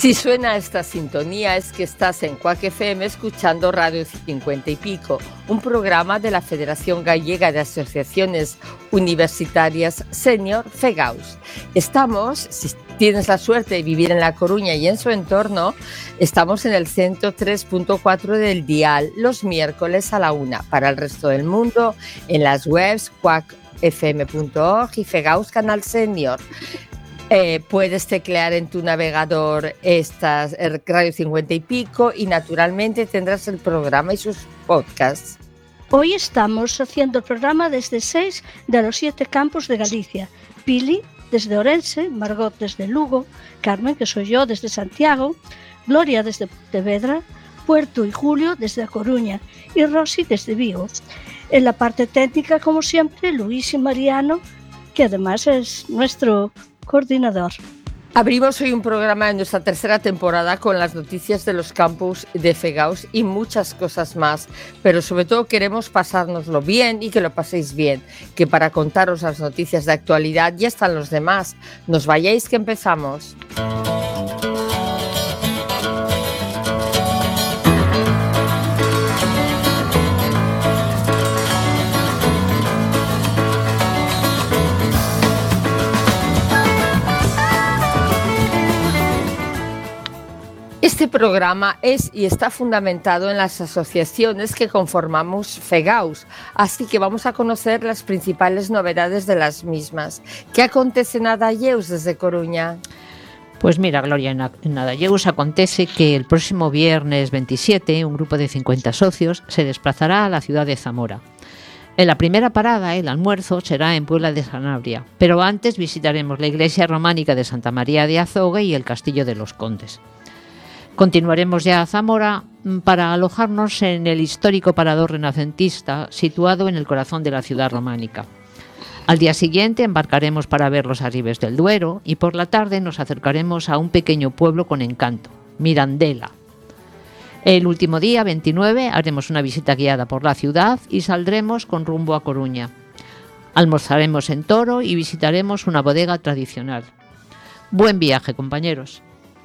Si suena esta sintonía es que estás en Cuac FM escuchando Radio 50 y Pico, un programa de la Federación Gallega de Asociaciones Universitarias Senior, FEGAUS. Estamos, si tienes la suerte de vivir en La Coruña y en su entorno, estamos en el 103.4 del dial los miércoles a la 1. Para el resto del mundo, en las webs cuacfm.org y FEGAUS Canal Senior. Puedes teclear en tu navegador estas Radio 50 y Pico y naturalmente tendrás el programa y sus podcasts. Hoy estamos haciendo el programa desde 6 de los 7 campos de Galicia. Pili desde Ourense, Margot desde Lugo, Carmen, que soy yo, desde Santiago, Gloria desde Pontevedra, Puerto y Julio desde A Coruña y Rosy desde Vigo. En la parte técnica, como siempre, Luis y Mariano, que además es nuestro coordinador. Abrimos hoy un programa en nuestra tercera temporada con las noticias de los campus de FEGAUS y muchas cosas más, pero sobre todo queremos pasárnoslo bien y que lo paséis bien, que para contaros las noticias de actualidad ya están los demás. Nos vayáis que empezamos. Este programa es y está fundamentado en las asociaciones que conformamos FEGAUS, así que vamos a conocer las principales novedades de las mismas. ¿Qué acontece en Adayeus desde Coruña? Pues mira, Gloria, en Adayeus acontece que el próximo viernes 27 un grupo de 50 socios se desplazará a la ciudad de Zamora. En la primera parada, el almuerzo, será en Puebla de Sanabria, pero antes visitaremos la iglesia románica de Santa María de Azogue y el castillo de los Condes. Continuaremos ya a Zamora para alojarnos en el histórico parador renacentista situado en el corazón de la ciudad románica. Al día siguiente embarcaremos para ver los arribes del Duero y por la tarde nos acercaremos a un pequeño pueblo con encanto, Mirandela. El último día, 29, haremos una visita guiada por la ciudad y saldremos con rumbo a Coruña. Almorzaremos en Toro y visitaremos una bodega tradicional. Buen viaje, compañeros.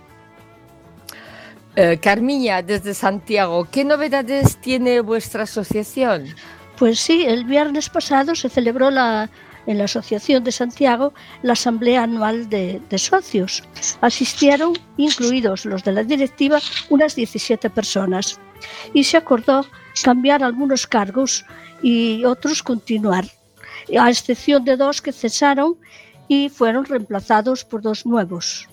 Carmiña, desde Santiago, ¿qué novedades tiene vuestra asociación? Pues sí, el viernes pasado se celebró en la Asociación de Santiago la Asamblea Anual de Socios. Asistieron, incluidos los de la directiva, unas 17 personas. Y se acordó cambiar algunos cargos y otros continuar, a excepción de 2 que cesaron y fueron reemplazados por 2 nuevos.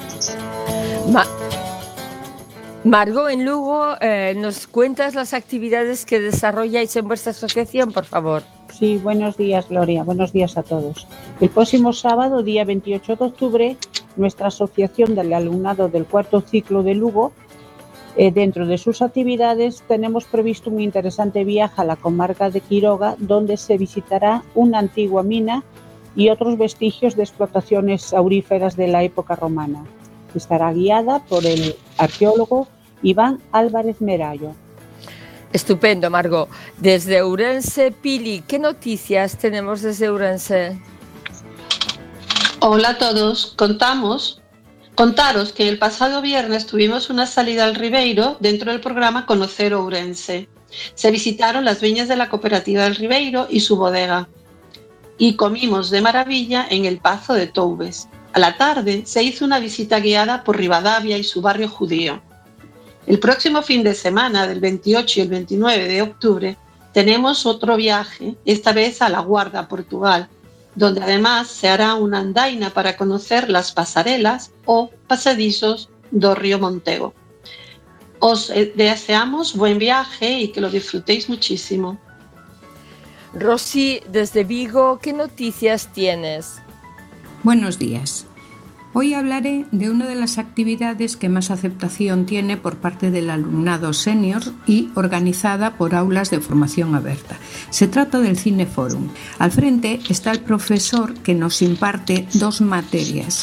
Margot, en Lugo, ¿nos cuentas las actividades que desarrolláis en vuestra asociación, por favor? Sí, buenos días, Gloria. Buenos días a todos. El próximo sábado, día 28 de octubre, nuestra asociación del alumnado del cuarto ciclo de Lugo, dentro de sus actividades, tenemos previsto un interesante viaje a la comarca de Quiroga, donde se visitará una antigua mina y otros vestigios de explotaciones auríferas de la época romana. Estará guiada por el arqueólogo Iván Álvarez Merayo. Estupendo, Margot. Desde Ourense, Pili, ¿qué noticias tenemos desde Ourense? Hola a todos. Contaros que el pasado viernes tuvimos una salida al Ribeiro dentro del programa Conocer Ourense. Se visitaron las viñas de la cooperativa del Ribeiro y su bodega. Y comimos de maravilla en el Pazo de Toubes. A la tarde se hizo una visita guiada por Rivadavia y su barrio judío. El próximo fin de semana, del 28 y el 29 de octubre, tenemos otro viaje, esta vez a La Guarda, Portugal, donde además se hará una andaina para conocer las pasarelas o pasadizos do Río Montego. Os deseamos buen viaje y que lo disfrutéis muchísimo. Rosy, desde Vigo, ¿qué noticias tienes? Buenos días. Hoy hablaré de una de las actividades que más aceptación tiene por parte del alumnado senior y organizada por aulas de formación abierta. Se trata del Cineforum. Al frente está el profesor que nos imparte 2 materias.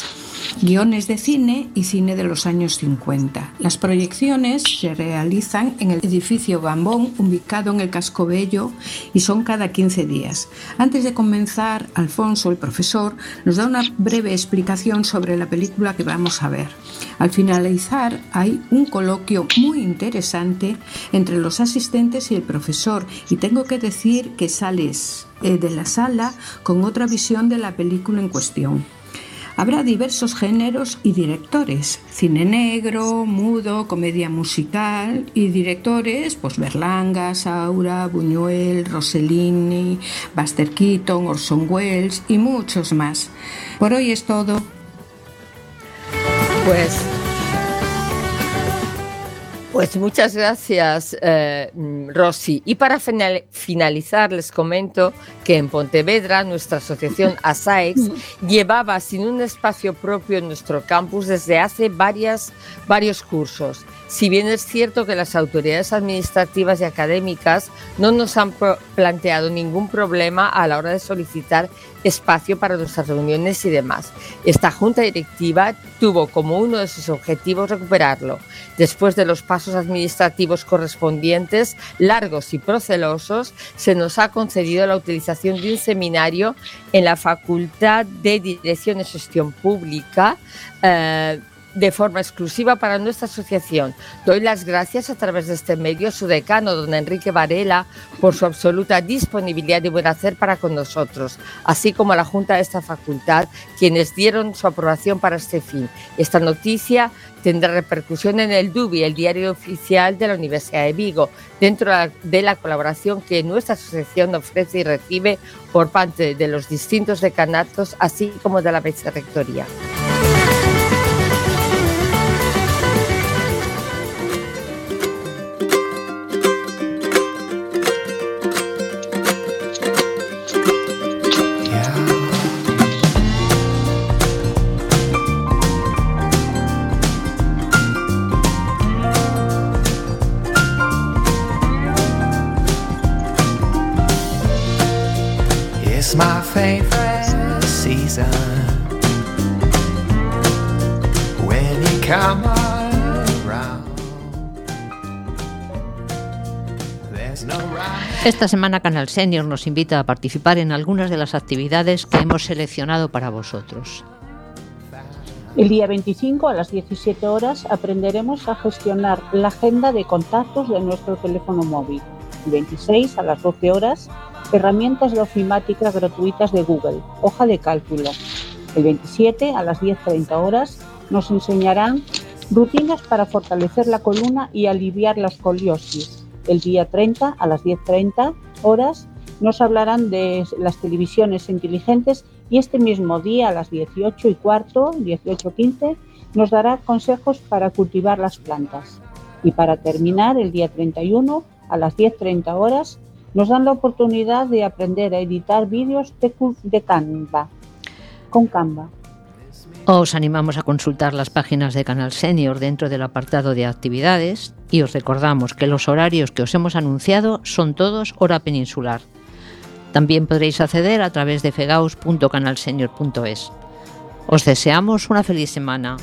guiones de cine y cine de los años 50. Las proyecciones se realizan en el edificio Gambón, ubicado en el Casco Bello, y son cada 15 días. Antes de comenzar, Alfonso, el profesor, nos da una breve explicación sobre la película que vamos a ver. Al finalizar, hay un coloquio muy interesante entre los asistentes y el profesor, y tengo que decir que sales de la sala con otra visión de la película en cuestión. Habrá diversos géneros y directores: cine negro, mudo, comedia musical, y directores pues Berlanga, Saura, Buñuel, Rossellini, Buster Keaton, Orson Welles y muchos más. Por hoy es todo. Pues muchas gracias, Rosy. Y para finalizar, les comento que en Pontevedra nuestra asociación ASAEX llevaba sin un espacio propio en nuestro campus desde hace varios cursos. Si bien es cierto que las autoridades administrativas y académicas no nos han planteado ningún problema a la hora de solicitar espacio para nuestras reuniones y demás. Esta junta directiva tuvo como uno de sus objetivos recuperarlo. Después de los pasos administrativos correspondientes, largos y procelosos, se nos ha concedido la utilización de un seminario en la Facultad de Dirección y Gestión Pública, de forma exclusiva para nuestra asociación. Doy las gracias a través de este medio a su decano, don Enrique Varela, por su absoluta disponibilidad y buen hacer para con nosotros, así como a la Junta de esta facultad, quienes dieron su aprobación para este fin. Esta noticia tendrá repercusión en el DUBI, el diario oficial de la Universidad de Vigo, dentro de la colaboración que nuestra asociación ofrece y recibe por parte de los distintos decanatos, así como de la vicerrectoría. My favorite season, when you come around, there's no right. Esta semana Canal Senior nos invita a participar en algunas de las actividades que hemos seleccionado para vosotros. El día 25 a las 17 horas aprenderemos a gestionar la agenda de contactos de nuestro teléfono móvil. El 26 a las 12 horas herramientas de ofimática gratuitas de Google, hoja de cálculo. El 27 a las 10:30 horas nos enseñarán rutinas para fortalecer la columna y aliviar la escoliosis. El día 30 a las 10:30 horas nos hablarán de las televisiones inteligentes y este mismo día a las 18:15, nos dará consejos para cultivar las plantas. Y para terminar, el día 31 a las 10:30 horas nos dan la oportunidad de aprender a editar vídeos de Canva, con Canva. Os animamos a consultar las páginas de Canal Senior dentro del apartado de actividades y os recordamos que los horarios que os hemos anunciado son todos hora peninsular. También podréis acceder a través de fegaus.canalsenior.es. Os deseamos una feliz semana.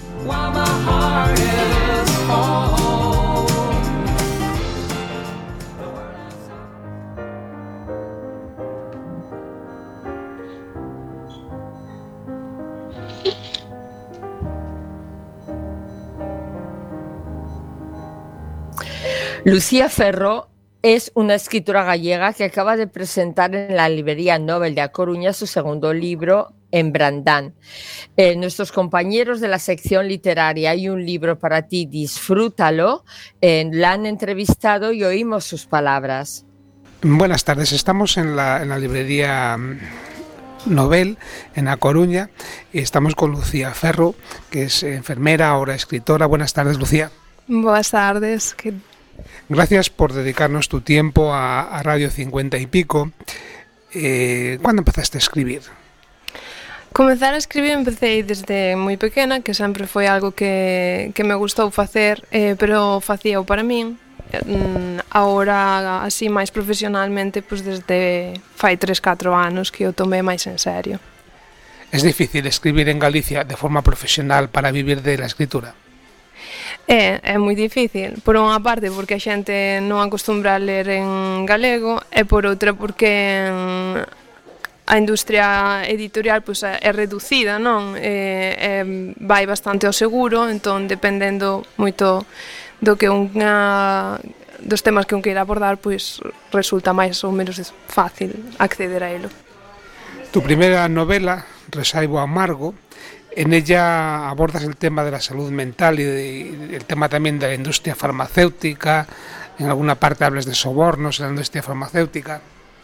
Lucía Ferro es una escritora gallega que acaba de presentar en la Librería Nobel de A Coruña su segundo libro, En Brandán. Nuestros compañeros de la sección literaria Hay un libro para ti, disfrútalo, la han entrevistado y oímos sus palabras. Buenas tardes, estamos en la Librería Nobel en A Coruña y estamos con Lucía Ferro, que es enfermera, ahora escritora. Buenas tardes, Lucía. Buenas tardes. Gracias por dedicarnos tu tiempo a Radio 50 y pico. ¿Cuándo empezaste a escribir? Comezar a escribir empecé desde moi pequena, que sempre foi algo que me gustou facer, pero facíao para min. Ahora, así máis profesionalmente, pues desde fai 3-4 anos que o tomei máis en serio. Es difícil escribir en Galicia de forma profesional para vivir de la escritura. É moi difícil, por unha parte porque a xente non acostumbra a ler en galego e por outra porque a industria editorial pois, é reducida, non? Vai bastante ao seguro, entón dependendo moito do que dos temas que un queira abordar, pois resulta máis ou menos fácil acceder a elo. Tu primeira novela, Resaibo Amargo, en ella abordas el tema de la salud mental y el tema también de la industria farmacéutica. En alguna parte hablas de sobornos en la industria farmacéutica.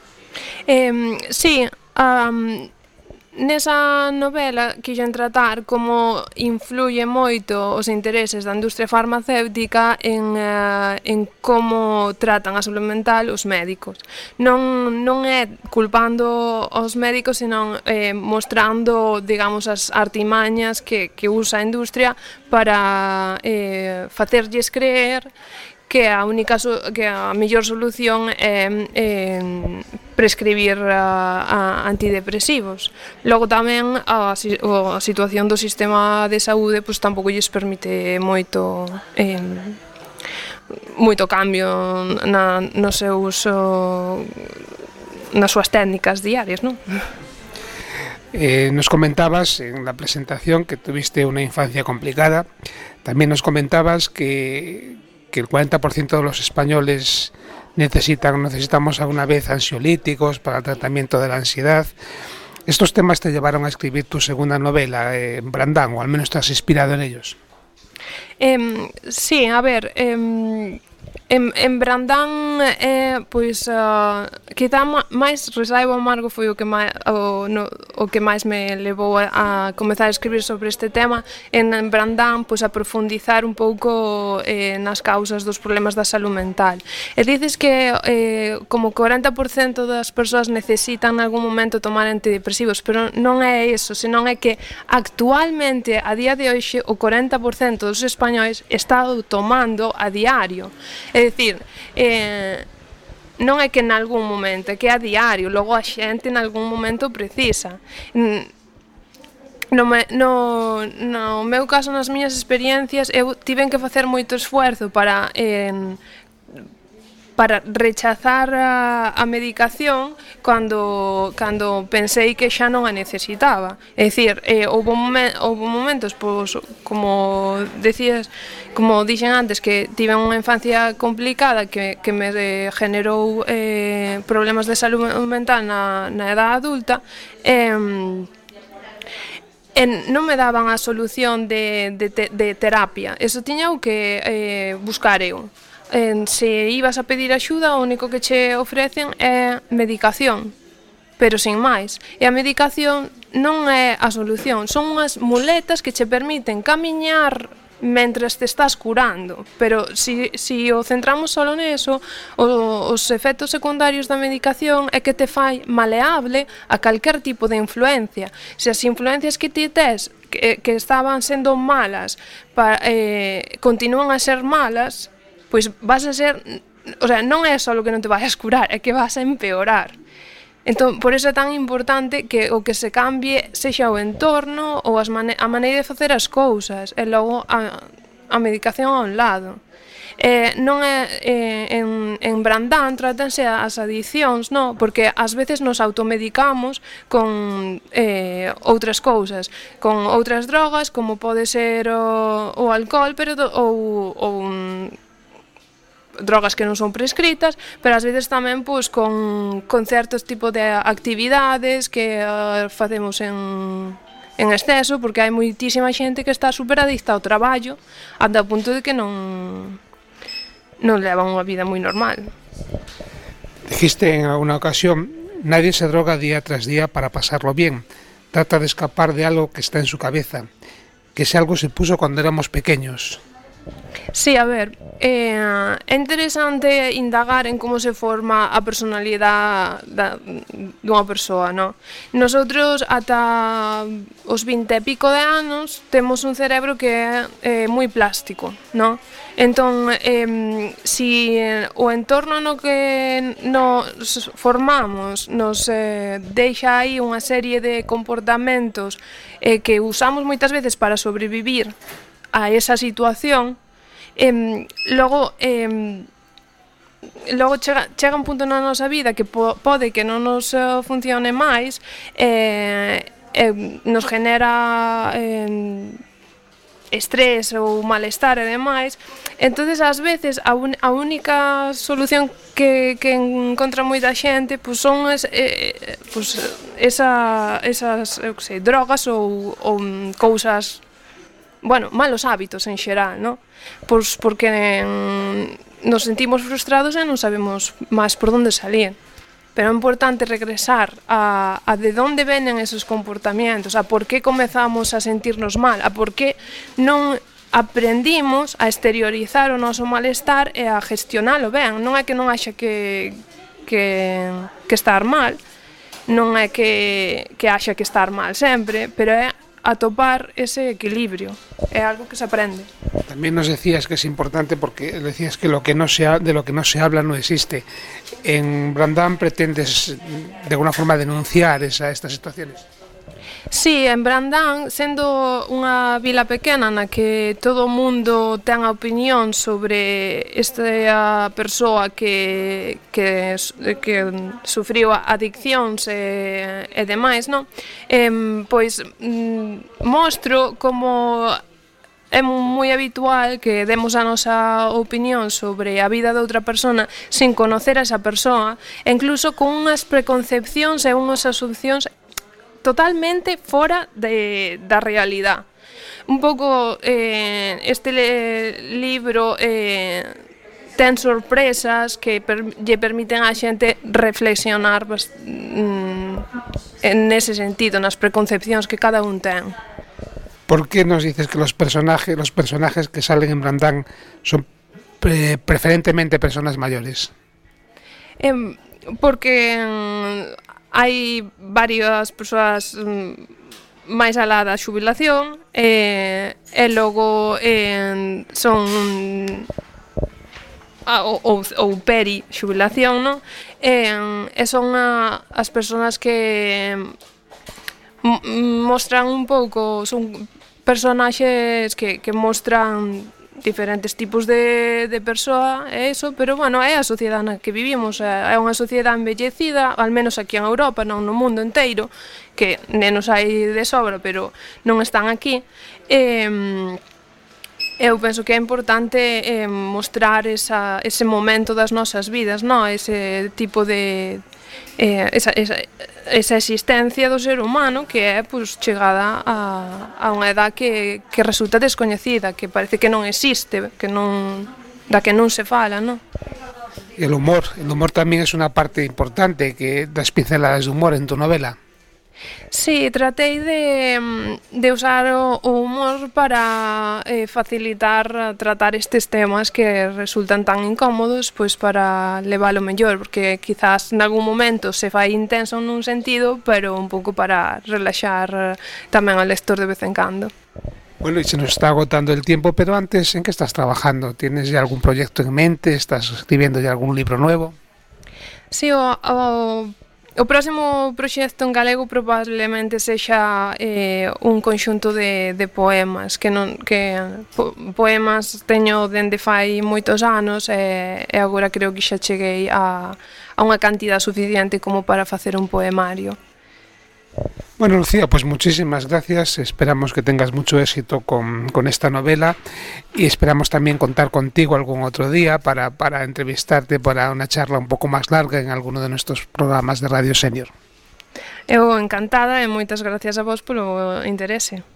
Sí, nesa novela quixen tratar como influye moito os intereses da industria farmacéutica en como tratan a saúde mental os médicos. Non é culpando os médicos, senón mostrando, digamos, as artimañas que usa a industria para facerlles creer que a mellor solución é prescribir antidepresivos. Logo tamén a situación do sistema de saúde pois tampouco lles permite moito cambio no seu uso, nas súas técnicas diarias, non? Nos comentabas en la presentación que tuviste una infancia complicada. También nos comentabas que el 40% de los españoles necesitamos alguna vez ansiolíticos para el tratamiento de la ansiedad. ¿Estos temas te llevaron a escribir tu segunda novela, Brandán, o al menos te has inspirado en ellos? Sí, a ver, en Brandán pois quizá máis Resaibo Amargo foi o que máis me levou a comezar a escribir sobre este tema. En Brandán pois a profundizar un pouco nas causas dos problemas da saúde mental. E dices que como 40% das persoas necesitan en algún momento tomar antidepresivos, pero non é iso, senón é que actualmente a día de hoxe o 40% dos españois está tomando a diario. É dicir, non é que en algún momento, é que a diario, logo a xente en algún momento precisa. No meu caso, nas miñas experiencias, eu tiven que facer moito esfuerzo para rechazar a medicación cando pensei que xa non a necesitaba. É dicir, houve momentos, pois, como dixen antes, que tive unha infancia complicada que me generou problemas de saúde mental na edad adulta, non me daban a solución de terapia. Eso tiña que buscar eu. Se ibas a pedir axuda, o único que che ofrecen é medicación, pero sin máis. E a medicación non é a solución, son unhas muletas que che permiten camiñar mentres te estás curando, pero si o centramos solo neso, os efectos secundarios da medicación é que te fai maleable a calquer tipo de influencia. Se as influencias que ti tes que estaban sendo malas continúan a ser malas, pois vas a ser, o sea, non é só que non te vais a curar, é que vas a empeorar. Entón, por iso é tan importante que o que se cambie sexa o entorno ou a maneira de facer as cousas, e logo a medicación a un lado. Non é en Brandán tratanse as adiccións, non? Porque ás veces nos automedicamos con outras cousas, con outras drogas, como pode ser o alcohol, pero ou drogas que non son prescritas, pero ás veces tamén pois, con certos tipos de actividades que facemos en exceso, porque hai moitísima xente que está superadicta ao traballo ata o punto de que non leva unha vida moi normal. Dijiste en alguna ocasión, nadie se droga día tras día para pasarlo bien, trata de escapar de algo que está en su cabeza, que ese algo se puso cuando éramos pequeños. Sí, a ver, é interesante indagar en como se forma a personalidade dunha persoa, non? Nosotros ata os 20 e pico de anos temos un cerebro que é moi plástico, non? Entón, si o entorno no que nos formamos nos deixa aí unha serie de comportamentos que usamos moitas veces para sobrevivir a esa situación, logo chega un punto na nosa vida que pode que non nos funcione máis, nos genera estrés ou malestar e demais. Entonces, ás veces, a única solución que encontra moita xente son esas drogas ou cousas, malos hábitos en xeral, non? Pois porque nos sentimos frustrados e non sabemos máis por onde salir. Pero é importante regresar a de onde venen esos comportamentos, a por que comezamos a sentirnos mal, a por que non aprendimos a exteriorizar o noso malestar e a gestionalo ben. Non é que non haxa que estar mal, non é que haxa que estar mal sempre, pero é atopar ese equilibrio. É algo que se aprende. También nos decías que es importante porque decías que de lo que no se habla no existe. En Brandán pretendes de alguna forma denunciar estas situaciones. Sí, en Brandán, sendo unha vila pequena na que todo o mundo ten a opinión sobre esta persoa que sufriu adiccións e demais, non? Pois mostro como é moi habitual que demos a nosa opinión sobre a vida de outra persona sin conocer a esa persoa, e incluso con unhas preconcepcións e unhas asuncións totalmente fora da realidade. Un pouco este libro ten sorpresas que lle permiten á xente reflexionar nese sentido, nas preconcepcións que cada un ten. ¿Por qué nos dices que los personajes que salen en Brandán son preferentemente personas mayores? Porque hai varias persoas máis alá da xubilación e logo son ou peri-xubilación, non? E son as persoas que mostran un pouco, son personaxes que mostran diferentes tipos de persoa e iso, pero é a sociedade na que vivimos, é unha sociedade envellecida, al menos aquí en Europa, non no mundo inteiro, que nenos hai de sobra, pero non están aquí. Eu penso que é importante mostrar ese momento das nosas vidas, non? Ese tipo de esa existencia do ser humano que é chegada a unha edad que resulta descoñecida, que parece que non existe, da que non se fala, non? El humor tamén é unha parte importante, que das pinceladas de humor en tu novela. Sí, tratei de usar o humor para facilitar tratar estes temas que resultan tan incómodos, pois para leválo mellor, porque quizás nalgún momento se fai intenso nun sentido, pero un pouco para relaxar tamén ao lector de vez en cando. Bueno, y se nos está agotando el tiempo, pero antes, ¿en qué estás trabajando? ¿Tienes ya algún proyecto en mente? ¿Estás escribiendo ya algún libro nuevo? Sí, o próximo proxecto en galego probablemente sexa un conxunto de poemas poemas teño dende fai moitos anos e agora creo que xa cheguei a unha cantidad suficiente como para facer un poemario. Bueno, Lucía, pues muchísimas gracias. Esperamos que tengas mucho éxito con esta novela y esperamos también contar contigo algún otro día para entrevistarte para una charla un poco más larga en alguno de nuestros programas de Radio Senior. Eu encantada e moitas gracias a vos polo interese.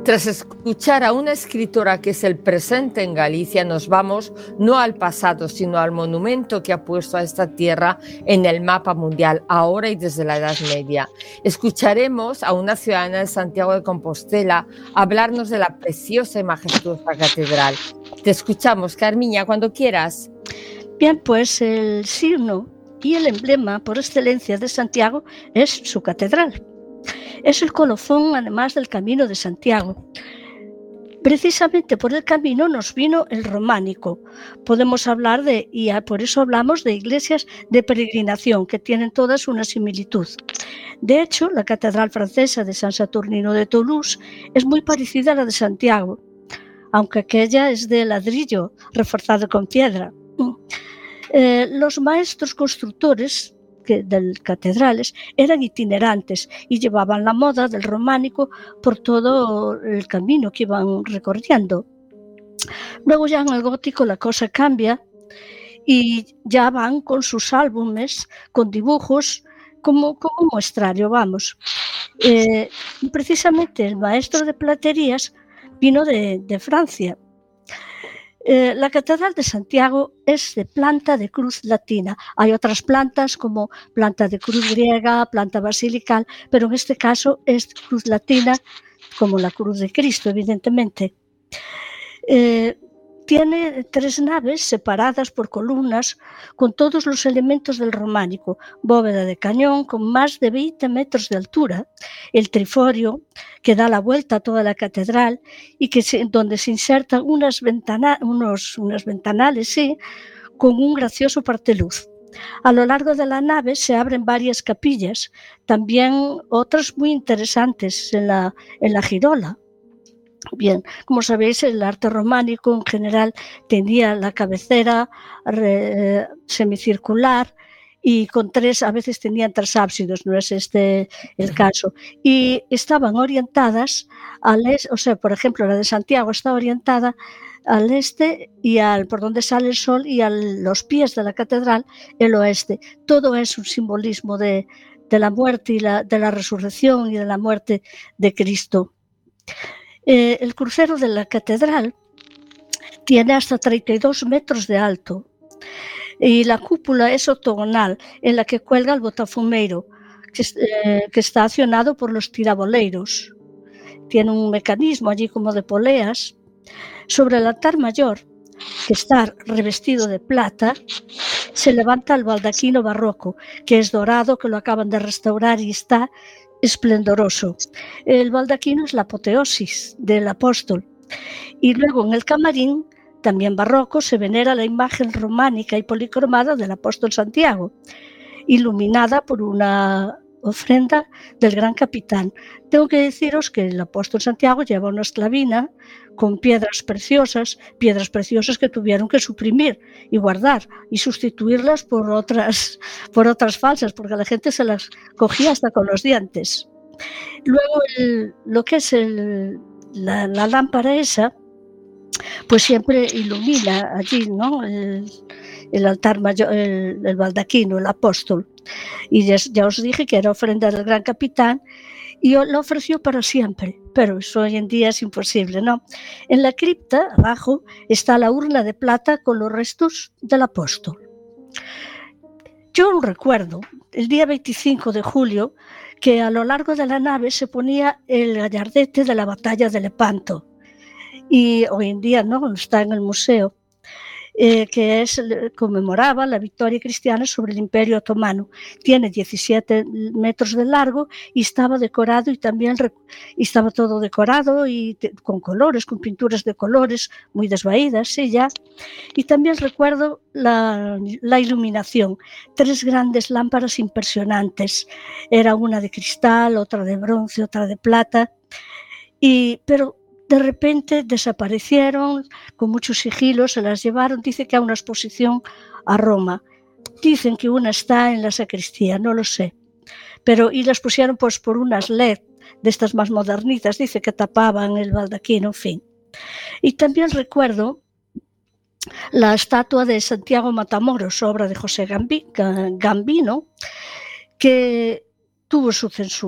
Tras escuchar a una escritora que es el presente en Galicia, nos vamos no al pasado, sino al monumento que ha puesto a esta tierra en el mapa mundial, ahora y desde la Edad Media. Escucharemos a una ciudadana de Santiago de Compostela hablarnos de la preciosa y majestuosa catedral. Te escuchamos, Carmiña, cuando quieras. Bien, pues el signo y el emblema por excelencia de Santiago es su catedral. Es el colofón, además, del Camino de Santiago. Precisamente por el camino nos vino el románico. Podemos hablar y por eso hablamos de iglesias de peregrinación, que tienen todas una similitud. De hecho, la catedral francesa de San Saturnino de Toulouse es muy parecida a la de Santiago, aunque aquella es de ladrillo reforzado con piedra. Los maestros constructores de catedrales eran itinerantes y llevaban la moda del románico por todo el camino que iban recorriendo. Luego ya en el gótico la cosa cambia y ya van con sus álbumes, con dibujos, como un muestrario, vamos. Y precisamente el maestro de platerías vino de Francia. La Catedral de Santiago es de planta de cruz latina. Hay otras plantas como planta de cruz griega, planta basilical, pero en este caso es cruz latina, como la cruz de Cristo, evidentemente. Tiene 3 naves separadas por columnas con todos los elementos del románico, bóveda de cañón con más de 20 metros de altura, el triforio que da la vuelta a toda la catedral y donde se insertan unos ventanales, sí, con un gracioso parteluz. A lo largo de la nave se abren varias capillas, también otras muy interesantes en la girola. Bien, como sabéis, el arte románico en general tenía la cabecera semicircular y a veces tenían 3 ábsides, no es este el caso, y estaban orientadas al este, o sea, por ejemplo, la de Santiago está orientada al este y por donde sale el sol, y a los pies de la catedral el oeste. Todo es un simbolismo de la muerte y de la resurrección y de la muerte de Cristo. El crucero de la catedral tiene hasta 32 metros de alto y la cúpula es octogonal, en la que cuelga el botafumeiro, que está accionado por los tiraboleiros. Tiene un mecanismo allí como de poleas. Sobre el altar mayor, que está revestido de plata, se levanta el baldaquino barroco, que es dorado, que lo acaban de restaurar y está esplendoroso. El baldaquino es la apoteosis del apóstol. Y luego en el camarín, también barroco, se venera la imagen románica y policromada del apóstol Santiago, iluminada por una ofrenda del gran capitán. Tengo que deciros que el apóstol Santiago lleva una esclavina con piedras preciosas que tuvieron que suprimir y guardar y sustituirlas por otras falsas, porque la gente se las cogía hasta con los dientes. Luego lo que es la lámpara esa, pues siempre ilumina allí, ¿no? El altar mayor, el baldaquino, el apóstol. Y ya os dije que era ofrenda del gran capitán y lo ofreció para siempre, pero eso hoy en día es imposible, ¿no? En la cripta, abajo, está la urna de plata con los restos del apóstol. Yo recuerdo el día 25 de julio que a lo largo de la nave se ponía el gallardete de la batalla de Lepanto, y hoy en día no está en el museo, que conmemoraba la victoria cristiana sobre el Imperio Otomano. Tiene 17 metros de largo y estaba decorado, y estaba todo decorado y con colores, con pinturas de colores muy desvaídas, sí, ya. Y también recuerdo la iluminación, 3 grandes lámparas impresionantes. Era una de cristal, otra de bronce, otra de plata, pero de repente desaparecieron con mucho sigilo, se las llevaron. Dice que a una exposición a Roma. Dicen que una está en la sacristía, no lo sé. Y las pusieron pues por unas LED de estas más modernitas, dice que tapaban el baldaquino, en fin. Y también recuerdo la estatua de Santiago Matamoros, obra de José Gambino, que tuvo su censura.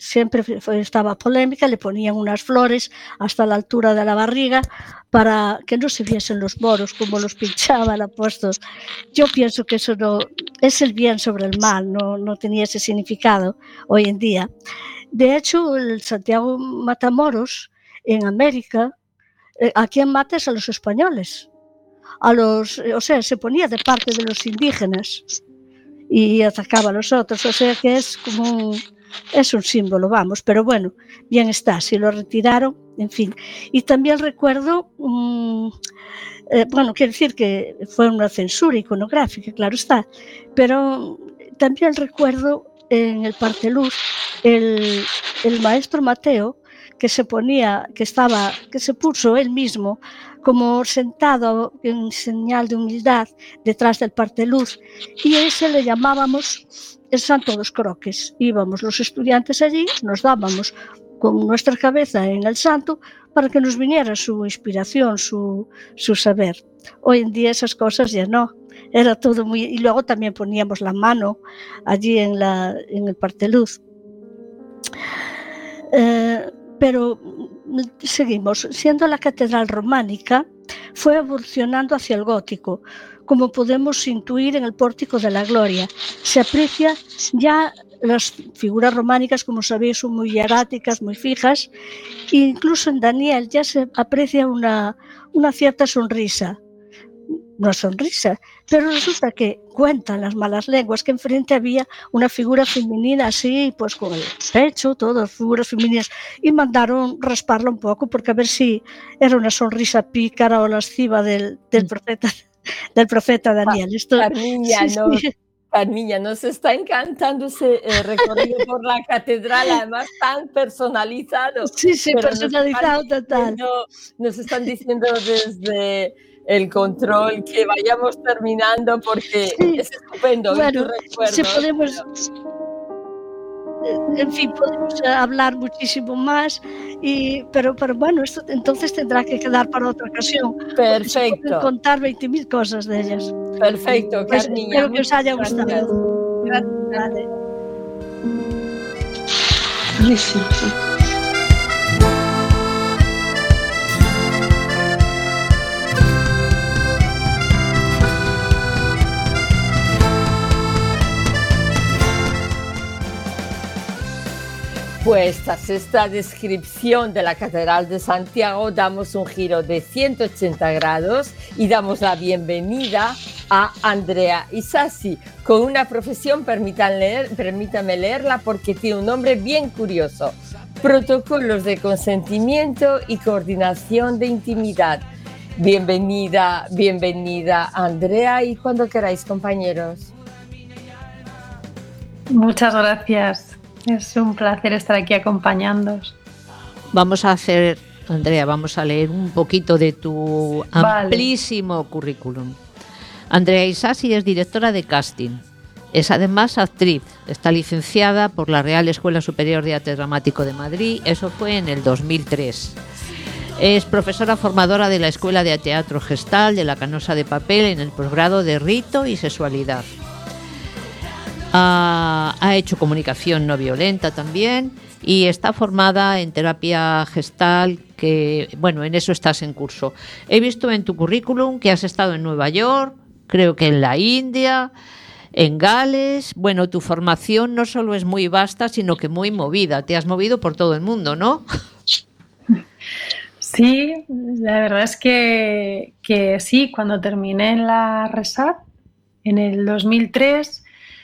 siempre estaba polémica, le ponían unas flores hasta la altura de la barriga para que no se viesen los moros como los pinchaban apuestos. Yo pienso que eso no es el bien sobre el mal, no tenía ese significado hoy en día. De hecho, el Santiago Matamoros en América, ¿a quién mata? Es a los españoles. O sea, se ponía de parte de los indígenas y atacaba a los otros, o sea que es como es un símbolo, vamos, pero bueno, bien está, si lo retiraron, en fin. Y también recuerdo, bueno, quiero decir que fue una censura iconográfica, claro está, pero también recuerdo en el Parteluz el maestro Mateo que se puso él mismo como sentado en señal de humildad detrás del Parteluz, y a ese le llamábamos el Santo de los Croques. Íbamos los estudiantes allí, nos dábamos con nuestra cabeza en el santo para que nos viniera su inspiración, su saber. Hoy en día esas cosas ya no, era todo muy... Y luego también poníamos la mano allí en el Parteluz. Pero seguimos, siendo la catedral románica, fue evolucionando hacia el gótico, como podemos intuir en el Pórtico de la Gloria. Se aprecia ya las figuras románicas, como sabéis, son muy hieráticas, muy fijas, e incluso en Daniel ya se aprecia una cierta sonrisa. Una sonrisa, pero resulta que cuentan las malas lenguas que enfrente había una figura femenina así, pues con el pecho, todas figuras femeninas, y mandaron rasparla un poco porque a ver si era una sonrisa pícara o lasciva del profeta Daniel. Esto, Carmiña, nos está encantando ese recorrido por la catedral, además tan personalizado. Sí, personalizado total. Nos están diciendo desde el control que vayamos terminando porque es estupendo. Bueno, si podemos, en fin, podemos hablar muchísimo más, pero bueno, esto entonces tendrá que quedar para otra ocasión. Perfecto. Pueden contar 20.000 cosas de ellas. Perfecto, pues Carmiña. Espero que os haya gustado. Gracias. Buenísimo. Pues tras esta descripción de la Catedral de Santiago damos un giro de 180 grados y damos la bienvenida a Andrea Isasi, con una profesión, permítame leerla porque tiene un nombre bien curioso: protocolos de consentimiento y coordinación de intimidad. Bienvenida Andrea, y cuando queráis, compañeros. Muchas gracias. Es un placer estar aquí acompañándoos. Andrea, vamos a leer un poquito de tu amplísimo currículum. Andrea Isasi es directora de casting. Es además actriz. Está licenciada por la Real Escuela Superior de Arte Dramático de Madrid. Eso fue en el 2003. Es profesora formadora de la Escuela de Teatro Gestal de la Canosa de Papel en el posgrado de Rito y Sexualidad. Ha hecho comunicación no violenta también y está formada en terapia gestal, que bueno, en eso estás en curso. He visto en tu currículum que has estado en Nueva York, creo que en la India, en Gales. Bueno, tu formación no solo es muy vasta, sino que muy movida. Te has movido por todo el mundo, ¿no? Sí, la verdad es que sí. Cuando terminé en la RESAT en el 2003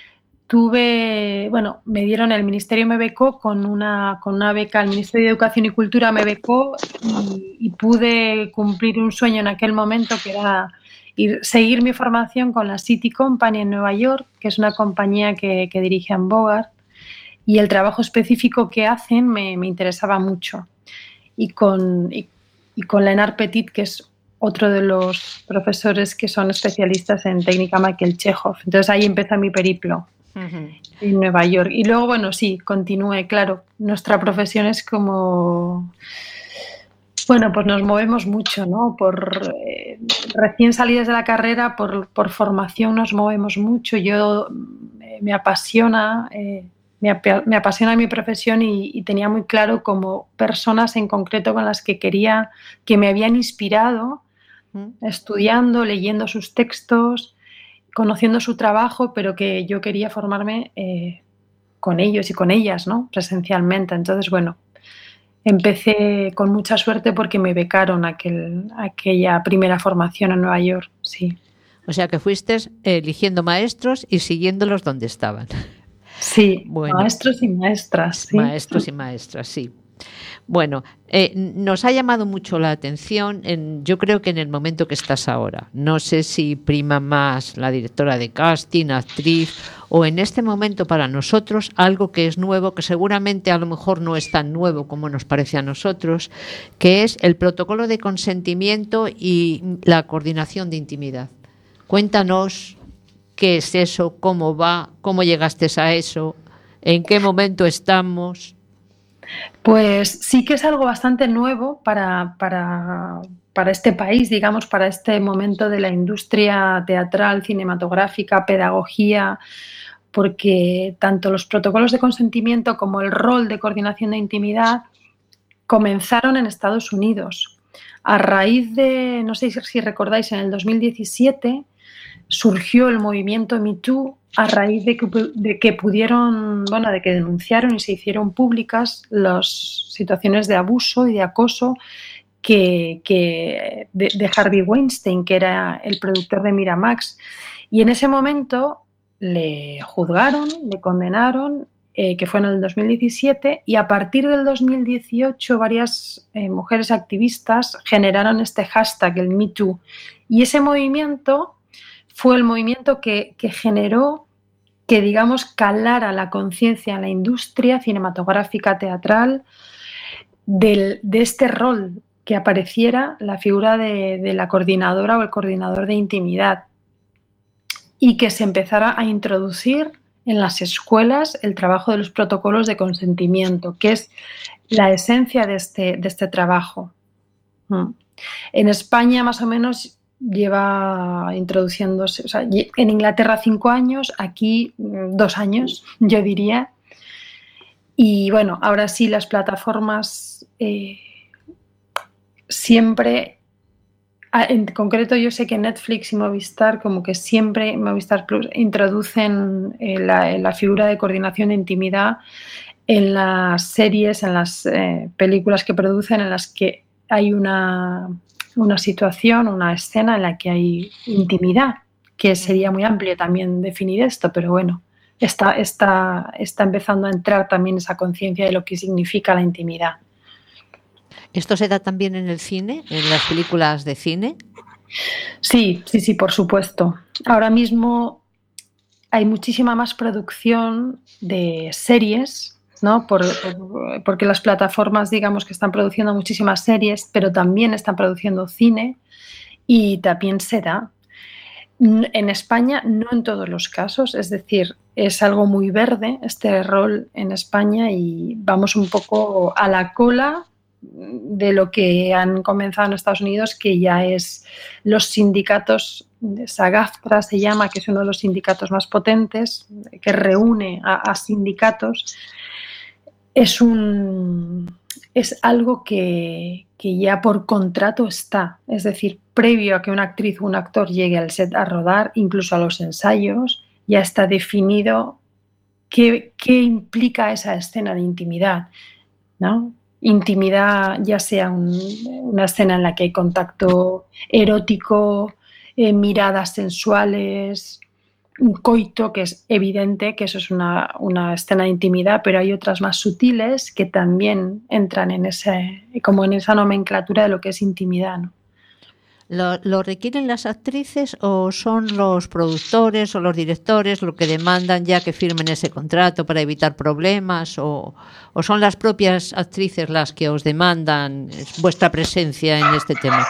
me dieron, el Ministerio me becó con una beca, el Ministerio de Educación y Cultura me becó y pude cumplir un sueño en aquel momento, que era seguir mi formación con la City Company en Nueva York, que es una compañía que dirige Anne Bogart, y el trabajo específico que hacen me interesaba mucho. Y con Leonard Petit, que es otro de los profesores que son especialistas en técnica Michael Chekhov. Entonces ahí empezó mi periplo en Nueva York. Y luego, bueno, sí, continué, claro. Nuestra profesión es como... Bueno, pues nos movemos mucho, ¿no? Recién salidas de la carrera, por formación nos movemos mucho. Yo me apasiona me apasiona mi profesión y tenía muy claro como personas en concreto con las que quería, que me habían inspirado estudiando, leyendo sus textos, conociendo su trabajo, pero que yo quería formarme con ellos y con ellas, ¿no? Presencialmente. Entonces, bueno, empecé con mucha suerte porque me becaron aquella primera formación en Nueva York, sí. O sea que fuiste eligiendo maestros y siguiéndolos donde estaban. Sí, bueno, maestros y maestras. ¿Sí? Maestros y maestras, sí. Bueno, nos ha llamado mucho la atención, yo creo que en el momento que estás ahora. No sé si prima más la directora de casting, actriz, o en este momento para nosotros algo que es nuevo, que seguramente a lo mejor no es tan nuevo como nos parece a nosotros, que es el protocolo de consentimiento y la coordinación de intimidad. Cuéntanos qué es eso, cómo va, cómo llegaste a eso, en qué momento estamos. Pues sí que es algo bastante nuevo para este país, digamos, para este momento de la industria teatral, cinematográfica, pedagogía, porque tanto los protocolos de consentimiento como el rol de coordinación de intimidad comenzaron en Estados Unidos. A raíz de, no sé si recordáis, en el 2017 surgió el movimiento Me Too a raíz de que pudieron, bueno, de que denunciaron y se hicieron públicas las situaciones de abuso y de acoso de Harvey Weinstein, que era el productor de Miramax. Y en ese momento le juzgaron, le condenaron, que fue en el 2017, y a partir del 2018 varias mujeres activistas generaron este hashtag, el Me Too. Y ese movimiento fue el movimiento que generó que, digamos, calara la conciencia en la industria cinematográfica teatral de este rol, que apareciera la figura de la coordinadora o el coordinador de intimidad, y que se empezara a introducir en las escuelas el trabajo de los protocolos de consentimiento, que es la esencia de este trabajo. En España, más o menos, lleva introduciéndose, o sea, en Inglaterra 5 años, aquí 2 años, yo diría. Y bueno, ahora sí, las plataformas siempre, en concreto yo sé que Netflix y Movistar, como que siempre, Movistar Plus, introducen la figura de coordinación de intimidad en las series, en las películas que producen, en las que hay una situación, una escena en la que hay intimidad, que sería muy amplio también definir esto, pero bueno, está empezando a entrar también esa conciencia de lo que significa la intimidad. ¿Esto se da también en el cine, en las películas de cine? Sí, por supuesto. Ahora mismo hay muchísima más producción de series, ¿no? Porque las plataformas, digamos, que están produciendo muchísimas series, pero también están produciendo cine, y también se da. En España no en todos los casos, es decir, es algo muy verde este rol en España y vamos un poco a la cola de lo que han comenzado en Estados Unidos, que ya es los sindicatos, SAG-AFTRA se llama, que es uno de los sindicatos más potentes, que reúne a sindicatos. Es algo que ya por contrato está, es decir, previo a que una actriz o un actor llegue al set a rodar, incluso a los ensayos, ya está definido qué implica esa escena de intimidad, ¿no? Intimidad, ya sea una escena en la que hay contacto erótico, miradas sensuales, un coito, que es evidente que eso es una escena de intimidad, pero hay otras más sutiles que también entran en esa nomenclatura de lo que es intimidad, ¿no? ¿Lo requieren las actrices o son los productores o los directores lo que demandan ya que firmen ese contrato para evitar problemas, o son las propias actrices las que os demandan vuestra presencia en este tema?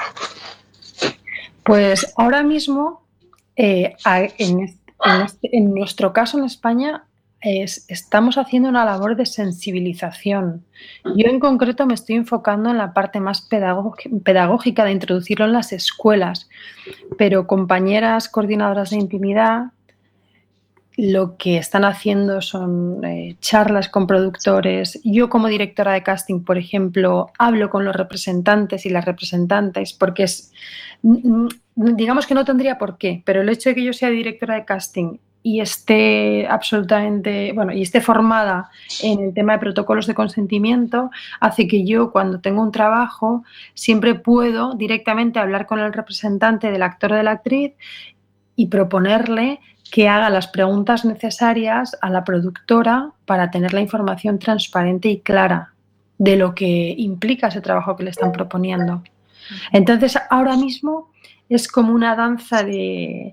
Pues ahora mismo, en nuestro caso en España, estamos haciendo una labor de sensibilización. Yo en concreto me estoy enfocando en la parte más pedagógica de introducirlo en las escuelas, pero compañeras coordinadoras de intimidad lo que están haciendo son charlas con productores. Yo como directora de casting, por ejemplo, hablo con los representantes y las representantes porque digamos que no tendría por qué, pero el hecho de que yo sea directora de casting y esté absolutamente, y esté formada en el tema de protocolos de consentimiento, hace que yo, cuando tengo un trabajo, siempre puedo directamente hablar con el representante del actor o de la actriz y proponerle que haga las preguntas necesarias a la productora para tener la información transparente y clara de lo que implica ese trabajo que le están proponiendo. Entonces, ahora mismo es como una danza en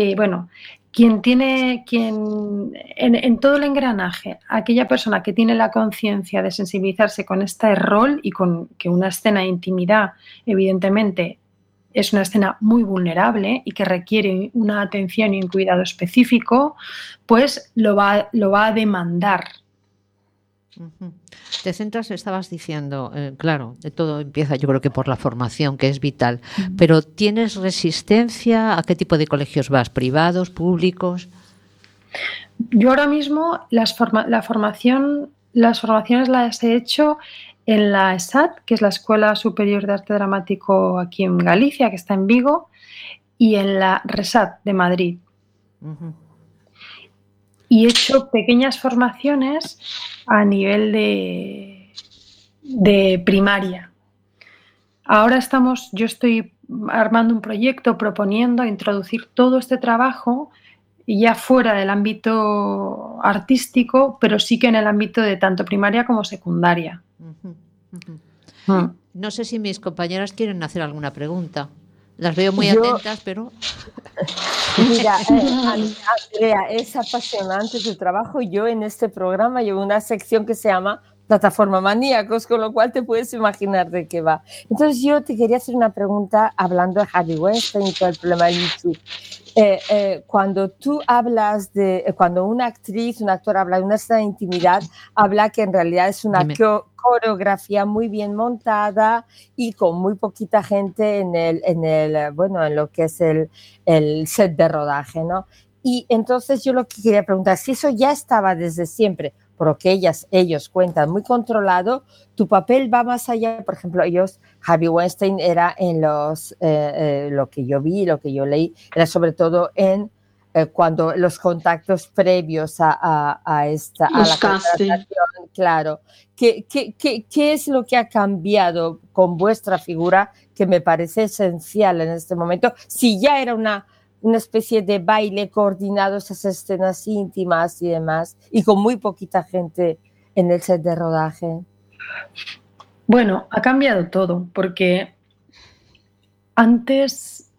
todo el engranaje, aquella persona que tiene la conciencia de sensibilizarse con este rol y con que una escena de intimidad, evidentemente, es una escena muy vulnerable y que requiere una atención y un cuidado específico, pues lo va a demandar. Te centras, estabas diciendo, claro, de todo empieza yo creo que por la formación, que es vital, pero ¿tienes resistencia? ¿A qué tipo de colegios vas? ¿Privados, públicos? Yo ahora mismo las formaciones las he hecho en la ESAT, que es la Escuela Superior de Arte Dramático aquí en Galicia, que está en Vigo, y en la RESAT de Madrid. Y he hecho pequeñas formaciones a nivel de primaria. Ahora yo estoy armando un proyecto proponiendo introducir todo este trabajo ya fuera del ámbito artístico, pero sí que en el ámbito de tanto primaria como secundaria. No sé si mis compañeras quieren hacer alguna pregunta. Las veo muy atentas, pero... Mira, Andrea, es apasionante tu trabajo. Yo en este programa llevo una sección que se llama Plataforma Maníacos, con lo cual te puedes imaginar de qué va. Entonces yo te quería hacer una pregunta hablando de Harvey Weinstein y todo el problema del YouTube. Cuando tú hablas cuando una actriz, un actor habla de una escena de intimidad, habla que en realidad es una coreografía muy bien montada y con muy poquita gente en lo que es el set de rodaje, ¿no? Y entonces yo lo que quería preguntar, si eso ya estaba desde siempre, porque ellos cuentan muy controlado, tu papel va más allá. Por ejemplo, Harvey Weinstein era en lo que yo vi, lo que yo leí, era sobre todo en cuando los contactos previos a la contratación, claro. ¿Qué es lo que ha cambiado con vuestra figura que me parece esencial en este momento? Si ya era una especie de baile coordinado, esas escenas íntimas y demás, y con muy poquita gente en el set de rodaje. Bueno, ha cambiado todo, porque antes,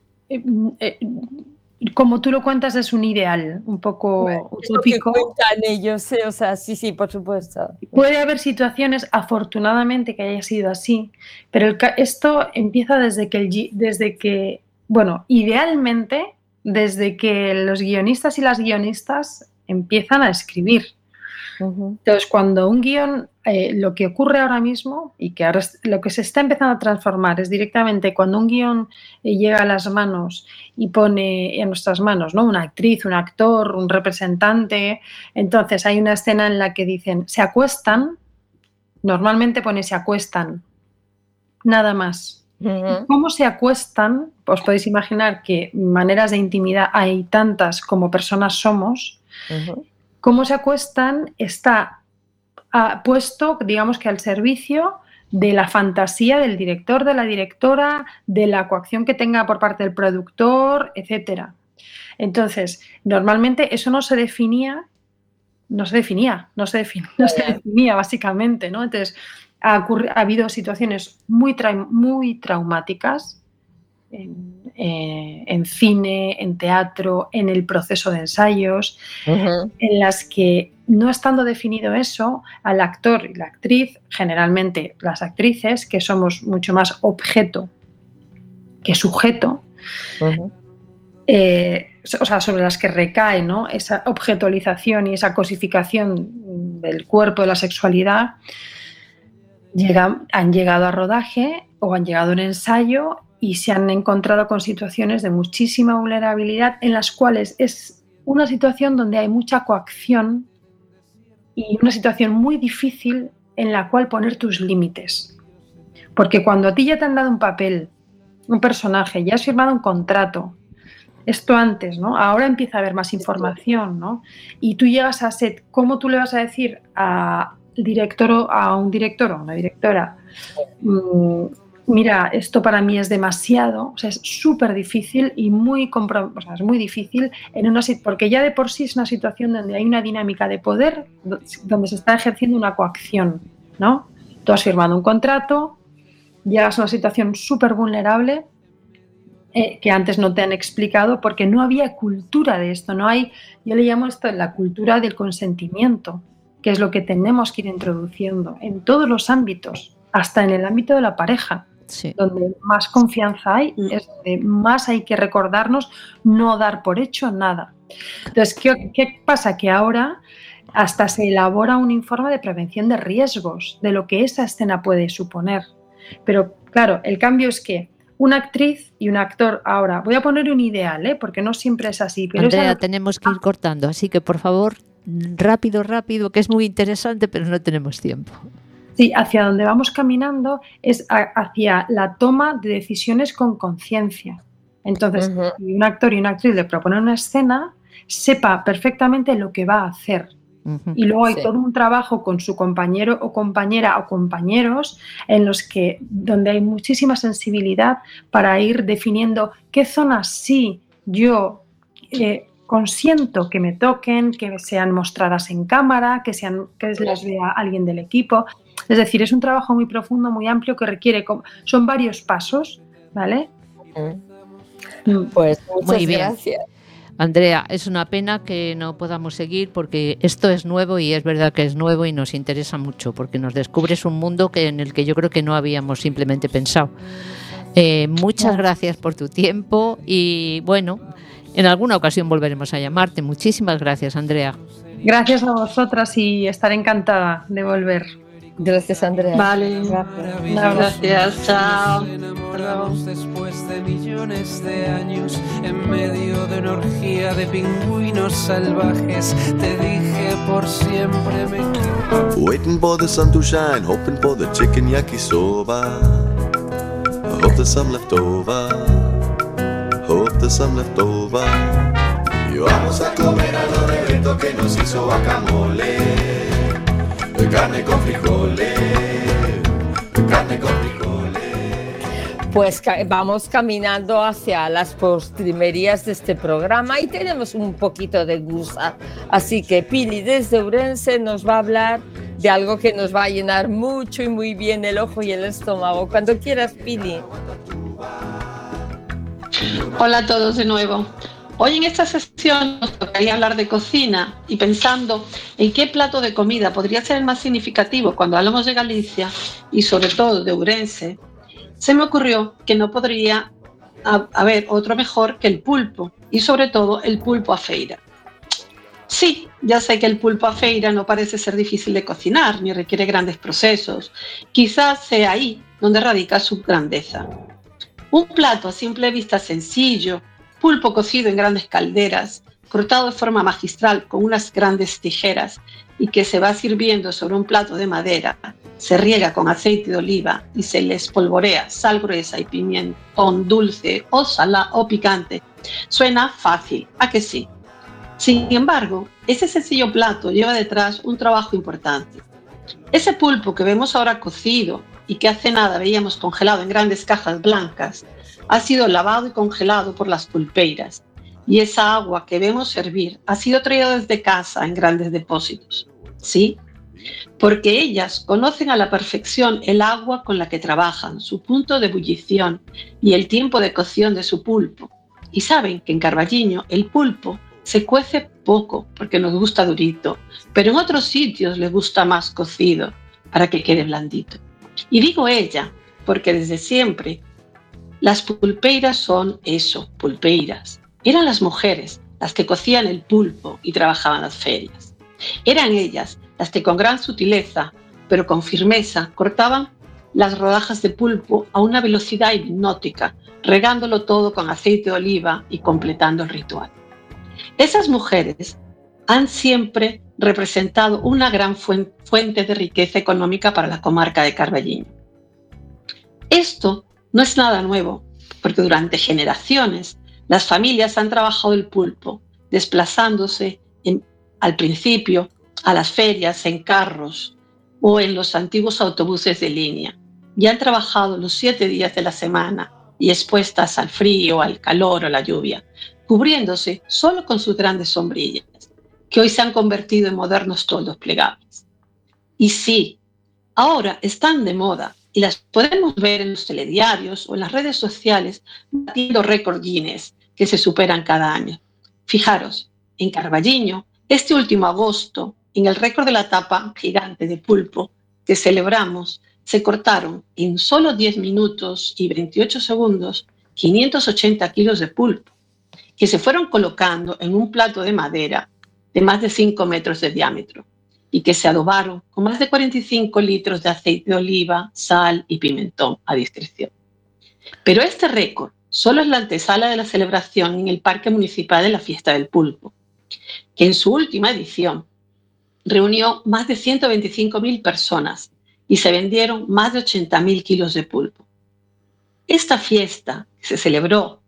como tú lo cuentas, es un ideal un poco utópico. Es lo que cuentan ellos, o sea, sí, por supuesto. Puede haber situaciones, afortunadamente, que haya sido así, pero esto empieza desde que idealmente, desde que los guionistas y las guionistas empiezan a escribir. Entonces, cuando un guión, lo que ocurre ahora mismo y que ahora lo que se está empezando a transformar es directamente cuando un guión llega a las manos y pone en nuestras manos, ¿no? Una actriz, un actor, un representante. Entonces, hay una escena en la que dicen, se acuestan, normalmente pone se acuestan, nada más. ¿Cómo se acuestan? Os podéis imaginar que maneras de intimidad hay tantas como personas somos. Cómo se acuestan está puesto, digamos que al servicio de la fantasía del director, de la directora, de la coacción que tenga por parte del productor, etc. Entonces, normalmente eso no se definía básicamente, ¿no? Entonces, ha habido situaciones muy traumáticas en cine, en teatro, en el proceso de ensayos, en las que, no estando definido eso, al actor y la actriz, generalmente las actrices, que somos mucho más objeto que sujeto, sobre las que recae, ¿no?, esa objetualización y esa cosificación del cuerpo, de la sexualidad, han llegado a rodaje o han llegado a un ensayo y se han encontrado con situaciones de muchísima vulnerabilidad en las cuales es una situación donde hay mucha coacción y una situación muy difícil en la cual poner tus límites. Porque cuando a ti ya te han dado un papel, un personaje, ya has firmado un contrato, esto antes, ¿no? Ahora empieza a haber más información, ¿no? Y tú llegas a set, ¿cómo tú le vas a decir a un director o a una directora? Mira, esto para mí es demasiado, o sea, es súper difícil y es muy difícil porque ya de por sí es una situación donde hay una dinámica de poder, donde se está ejerciendo una coacción, ¿no? Tú has firmado un contrato, llegas a una situación súper vulnerable que antes no te han explicado porque no había cultura de esto, yo le llamo esto la cultura del consentimiento, que es lo que tenemos que ir introduciendo en todos los ámbitos, hasta en el ámbito de la pareja. Sí. Donde más confianza hay, es donde más hay que recordarnos no dar por hecho nada. Entonces, ¿qué pasa? Que ahora hasta se elabora un informe de prevención de riesgos de lo que esa escena puede suponer. Pero claro, el cambio es que una actriz y un actor, ahora voy a poner un ideal, porque no siempre es así. Pero Andrea, tenemos que ir cortando, así que por favor, rápido, que es muy interesante, pero no tenemos tiempo. Sí, hacia donde vamos caminando es hacia la toma de decisiones con conciencia. Entonces, si un actor y una actriz le proponen una escena, sepa perfectamente lo que va a hacer. Y luego hay todo un trabajo con su compañero o compañera o compañeros donde hay muchísima sensibilidad para ir definiendo qué zonas sí yo consiento que me toquen, que sean mostradas en cámara, que las vea alguien del equipo. Es decir, es un trabajo muy profundo, muy amplio, que requiere, son varios pasos, ¿vale? Pues muchas gracias. Andrea, es una pena que no podamos seguir porque esto es nuevo y es verdad que es nuevo y nos interesa mucho porque nos descubres un mundo en el que yo creo que no habíamos simplemente pensado. Muchas gracias por tu tiempo y bueno, en alguna ocasión volveremos a llamarte. Muchísimas gracias, Andrea. Gracias a vosotras y estaré encantada de volver. Gracias, Andrea. Vale, gracias, chao. Después de millones de años, en medio de una orgía de pingüinos salvajes, te dije por siempre me quiero. Waiting for the sun to shine, hoping for the chicken yakisoba. Hope there's some left over. Hope there's some left over. Y vamos a comer a lo de Beto que nos hizo guacamole. Carne con frijoles, carne con frijoles. Pues vamos caminando hacia las postrimerías de este programa y tenemos un poquito de gusa. Así que Pili desde Ourense nos va a hablar de algo que nos va a llenar mucho y muy bien el ojo y el estómago. Cuando quieras, Pili. Hola a todos de nuevo. Hoy en esta sesión nos tocaría hablar de cocina y pensando en qué plato de comida podría ser el más significativo cuando hablamos de Galicia y sobre todo de Ourense, se me ocurrió que no podría haber otro mejor que el pulpo y sobre todo el pulpo a feira. Sí, ya sé que el pulpo a feira no parece ser difícil de cocinar ni requiere grandes procesos. Quizás sea ahí donde radica su grandeza. Un plato a simple vista sencillo, pulpo cocido en grandes calderas, cortado de forma magistral con unas grandes tijeras y que se va sirviendo sobre un plato de madera, se riega con aceite de oliva y se le espolvorea sal gruesa y pimentón dulce o salado o picante. Suena fácil, ¿a que sí? Sin embargo, ese sencillo plato lleva detrás un trabajo importante. Ese pulpo que vemos ahora cocido y que hace nada veíamos congelado en grandes cajas blancas, ha sido lavado y congelado por las pulpeiras y esa agua que vemos hervir ha sido traída desde casa en grandes depósitos. ¿Sí? Porque ellas conocen a la perfección el agua con la que trabajan, su punto de ebullición y el tiempo de cocción de su pulpo. Y saben que en Carballiño el pulpo se cuece poco porque nos gusta durito, pero en otros sitios les gusta más cocido para que quede blandito. Y digo ella porque desde siempre las pulpeiras son eso, pulpeiras. Eran las mujeres las que cocían el pulpo y trabajaban las ferias. Eran ellas las que con gran sutileza, pero con firmeza, cortaban las rodajas de pulpo a una velocidad hipnótica, regándolo todo con aceite de oliva y completando el ritual. Esas mujeres han siempre representado una gran fuente de riqueza económica para la comarca de Carballiño. Esto no es nada nuevo, porque durante generaciones las familias han trabajado el pulpo, desplazándose al principio a las ferias en carros o en los antiguos autobuses de línea, y han trabajado los 7 días de la semana y expuestas al frío, al calor o la lluvia, cubriéndose solo con sus grandes sombrillas, que hoy se han convertido en modernos toldos plegables. Y sí, ahora están de moda y las podemos ver en los telediarios o en las redes sociales batiendo récord Guinness que se superan cada año. Fijaros, en Carballiño, este último agosto, en el récord de la tapa gigante de pulpo que celebramos, se cortaron en solo 10 minutos y 28 segundos 580 kilos de pulpo, que se fueron colocando en un plato de madera de más de 5 metros de diámetro y que se adobaron con más de 45 litros de aceite de oliva, sal y pimentón a discreción. Pero este récord solo es la antesala de la celebración en el Parque Municipal de la Fiesta del Pulpo, que en su última edición reunió más de 125.000 personas y se vendieron más de 80.000 kilos de pulpo. Esta fiesta que celebró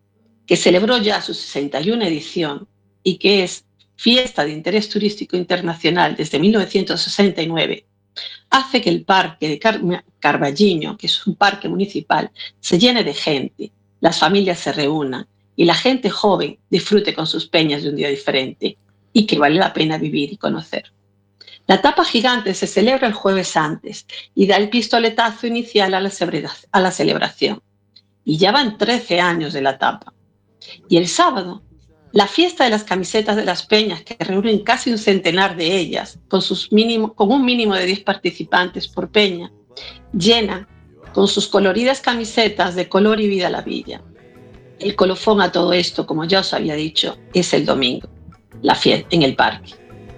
ya su 61 edición y que es Fiesta de Interés Turístico Internacional desde 1969, hace que el Parque de Carballiño, que es un parque municipal, se llene de gente, las familias se reúnan y la gente joven disfrute con sus peñas de un día diferente y que vale la pena vivir y conocer. La tapa gigante se celebra el jueves antes y da el pistoletazo inicial a la celebración. Y ya van 13 años de la tapa. Y el sábado, la fiesta de las camisetas de las peñas, que reúnen casi un centenar de ellas, con un mínimo de 10 participantes por peña, llena con sus coloridas camisetas de color y vida la villa. El colofón a todo esto, como ya os había dicho, es el domingo, la fiesta en el parque.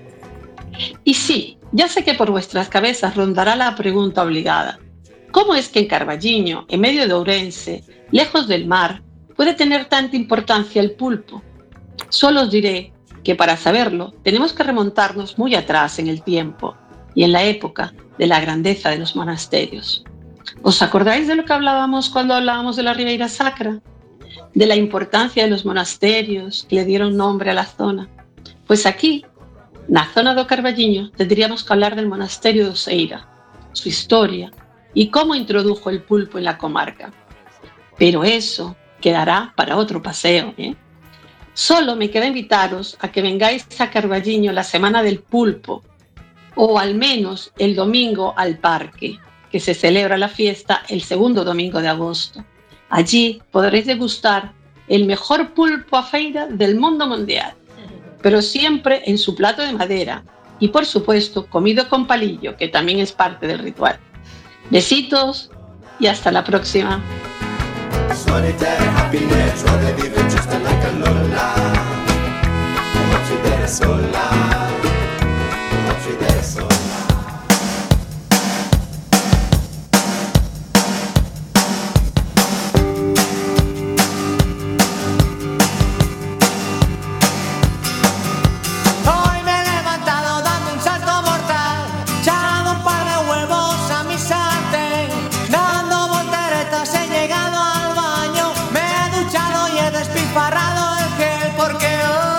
Y sí, ya sé que por vuestras cabezas rondará la pregunta obligada. ¿Cómo es que en Carballiño, en medio de Ourense, lejos del mar, puede tener tanta importancia el pulpo? Solo os diré que para saberlo tenemos que remontarnos muy atrás en el tiempo y en la época de la grandeza de los monasterios. ¿Os acordáis de lo que hablábamos cuando hablábamos de la Ribeira Sacra? De la importancia de los monasterios que le dieron nombre a la zona. Pues aquí, na zona do Carballiño, tendríamos que hablar del monasterio de Oseira, su historia y cómo introdujo el pulpo en la comarca. Pero eso quedará para otro paseo, ¿eh? Solo me queda invitaros a que vengáis a Carballiño la Semana del Pulpo, o al menos el domingo al parque, que se celebra la fiesta el segundo domingo de agosto. Allí podréis degustar el mejor pulpo a feira del mundo mundial, pero siempre en su plato de madera y, por supuesto, comido con palillo, que también es parte del ritual. Besitos y hasta la próxima. Solitaire happiness, vuole vivere giusto like a Lola. Non ci deve sola, non ci deve sola. Hoy me he levantado dando un salto mortal, echando un par de huevos a mi sartén, dando volteretas he llegado al baño, me he duchado y he despilfarrado el gel porque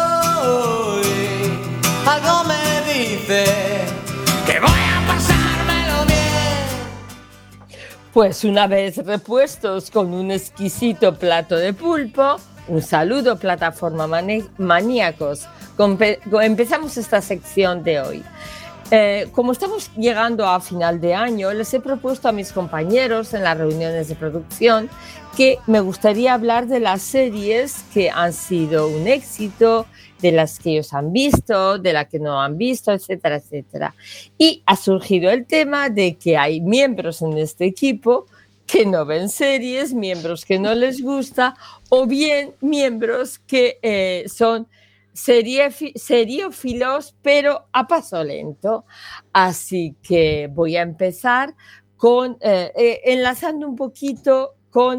hoy algo me dice que voy a pasármelo bien. Pues una vez repuestos con un exquisito plato de pulpo, un saludo plataforma maníacos. Empezamos esta sección de hoy. Como estamos llegando a final de año, les he propuesto a mis compañeros en las reuniones de producción que me gustaría hablar de las series que han sido un éxito, de las que ellos han visto, de las que no han visto, etcétera, etcétera. Y ha surgido el tema de que hay miembros en este equipo que no ven series, miembros que no les gusta, o bien miembros que son seriófilos, pero a paso lento. Así que voy a empezar con enlazando un poquito con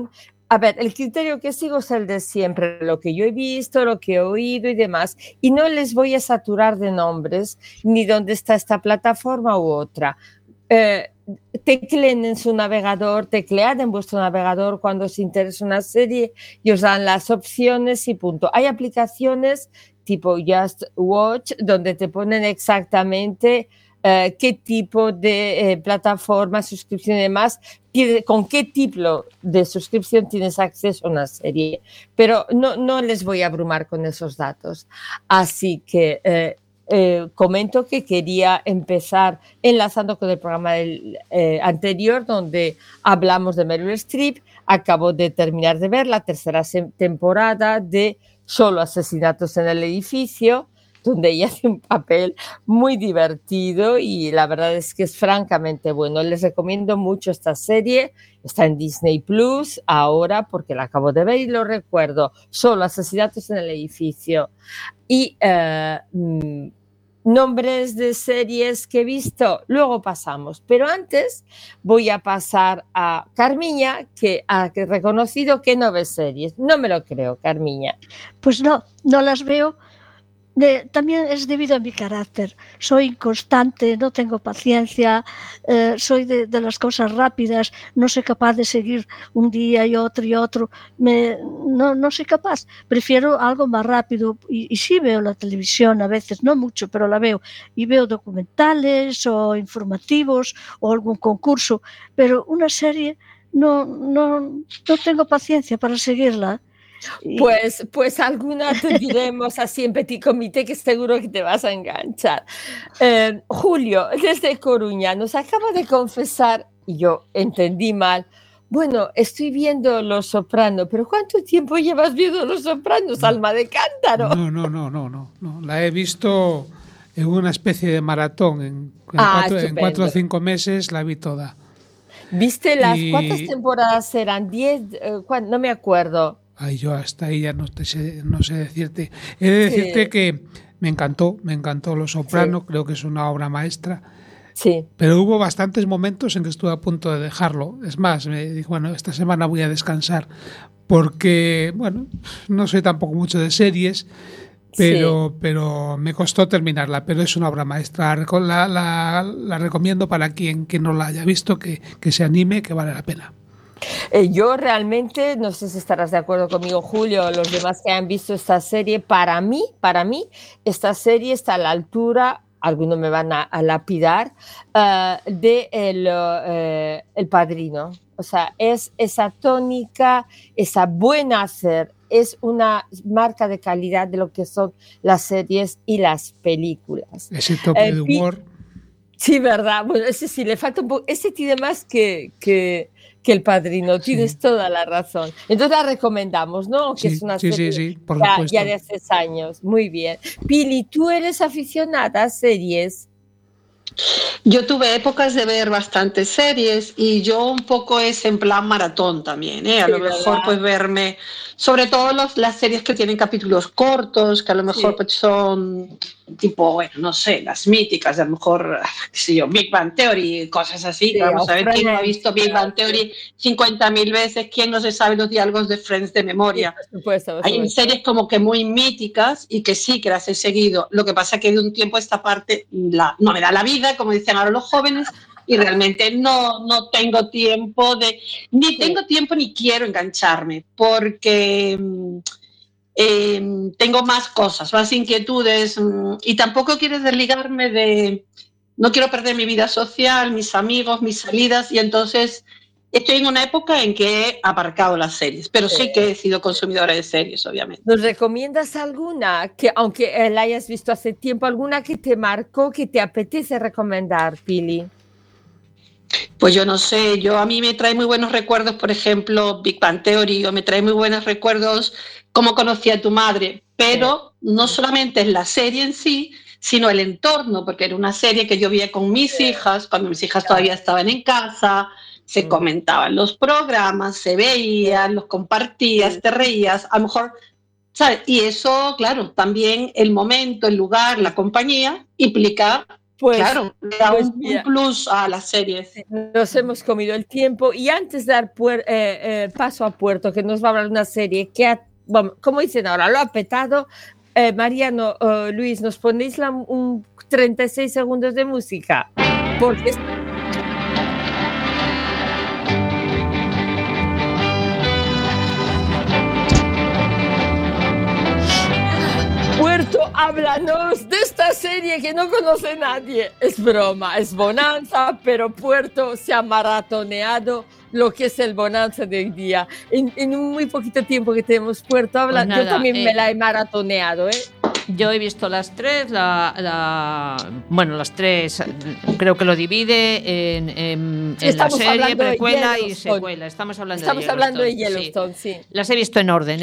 A ver, el criterio que sigo es el de siempre, lo que yo he visto, lo que he oído y demás, y no les voy a saturar de nombres ni dónde está esta plataforma u otra. Tecleen en su navegador, teclead en vuestro navegador cuando os interesa una serie y os dan las opciones y punto. Hay aplicaciones tipo Just Watch donde te ponen exactamente qué tipo de plataforma, suscripción y demás, con qué tipo de suscripción tienes acceso a una serie. Pero no les voy a abrumar con esos datos. Así que comento que quería empezar enlazando con el programa anterior donde hablamos de Meryl Streep. Acabo de terminar de ver la tercera temporada de Solo asesinatos en el edificio, donde ella hace un papel muy divertido y la verdad es que es francamente bueno. Les recomiendo mucho esta serie, está en Disney Plus ahora porque la acabo de ver y lo recuerdo. Solo asesinatos en el edificio. Y nombres de series que he visto, luego pasamos, pero antes voy a pasar a Carmiña, que ha reconocido que no ve series. No me lo creo, Carmiña. Pues no las veo. También es debido a mi carácter. Soy inconstante, no tengo paciencia, soy de las cosas rápidas, no soy capaz de seguir un día y otro. No soy capaz. Prefiero algo más rápido y sí veo la televisión a veces, no mucho, pero la veo. Y veo documentales o informativos o algún concurso, pero una serie no tengo paciencia para seguirla. Pues alguna te diremos así en petit comité que seguro que te vas a enganchar. Julio, desde Coruña, nos acaba de confesar, y yo entendí mal, bueno, estoy viendo Los Soprano, pero ¿cuánto tiempo llevas viendo Los Sopranos, alma de cántaro? No. La he visto en una especie de maratón. En 4 o 5 meses la vi toda. ¿Viste ¿cuántas temporadas eran? 10, no me acuerdo. Ay, yo hasta ahí ya no sé decirte. He de decirte que me encantó Los Soprano, creo que es una obra maestra. Sí. Pero hubo bastantes momentos en que estuve a punto de dejarlo. Es más, me dije, bueno, esta semana voy a descansar porque, bueno, no soy tampoco mucho de series, pero me costó terminarla. Pero es una obra maestra. La recomiendo para quien no la haya visto, que se anime, que vale la pena. Yo realmente, no sé si estarás de acuerdo conmigo, Julio, los demás que han visto esta serie, para mí, esta serie está a la altura, algunos me van a lapidar, de El Padrino. O sea, es esa tónica, esa buena hacer, es una marca de calidad de lo que son las series y las películas. Ese toque de humor. Sí, verdad. Bueno, ese sí, le falta un poco. Ese tiene más que El Padrino, tienes toda la razón. Entonces la recomendamos, ¿no? Que es una serie por supuesto. Ya de hace años. Muy bien. Pili, ¿tú eres aficionada a series? Yo tuve épocas de ver bastantes series y yo un poco es en plan maratón también, ¿eh? A lo mejor pues verme, sobre todo las series que tienen capítulos cortos, que a lo mejor pues son tipo, bueno, no sé, las míticas, a lo mejor, qué sé yo, Big Bang Theory, cosas así. Vamos a ver quién no ha visto Big Bang Theory 50.000 veces, quién no se sabe los diálogos de Friends de memoria. Sí, por supuesto. Hay series como que muy míticas y que sí, que las he seguido. Lo que pasa que de un tiempo a esta parte no me da la vida, como dicen ahora los jóvenes, y realmente no tengo tiempo ni quiero engancharme, porque tengo más cosas, más inquietudes, y tampoco quiero desligarme no quiero perder mi vida social, mis amigos, mis salidas, y entonces estoy en una época en que he aparcado las series, pero sí que he sido consumidora de series, obviamente. ¿Nos recomiendas alguna, que aunque la hayas visto hace tiempo, alguna que te marcó, que te apetece recomendar, Pili? Pues yo no sé, a mí me trae muy buenos recuerdos, por ejemplo, Big Bang Theory, o me trae muy buenos recuerdos Cómo conocí a tu madre, pero no solamente es la serie en sí, sino el entorno, porque era una serie que yo veía con mis hijas, cuando mis hijas todavía estaban en casa, se comentaban los programas, se veían, los compartías, te reías, a lo mejor, ¿sabes? Y eso, claro, también el momento, el lugar, la compañía, implica Pues, claro, da pues un mira, plus a las series. nos hemos comido el tiempo y antes de dar paso a Puerto, que nos va a hablar de una serie que, bueno, como dicen ahora, lo ha petado. Mariano, Luis, ¿nos ponéis un 36 segundos de música? Porque... Puerto, háblanos de esta serie que no conoce nadie. Es broma, es Bonanza, pero Puerto se ha maratoneado lo que es el Bonanza de hoy día. En un muy poquito tiempo que tenemos Puerto, habla, pues nada, yo también me la he maratoneado, ¿eh? Yo he visto las tres, bueno, las tres, creo que lo divide en la serie, precuela y secuela. Estamos hablando de Yellowstone, sí. Las he visto en orden,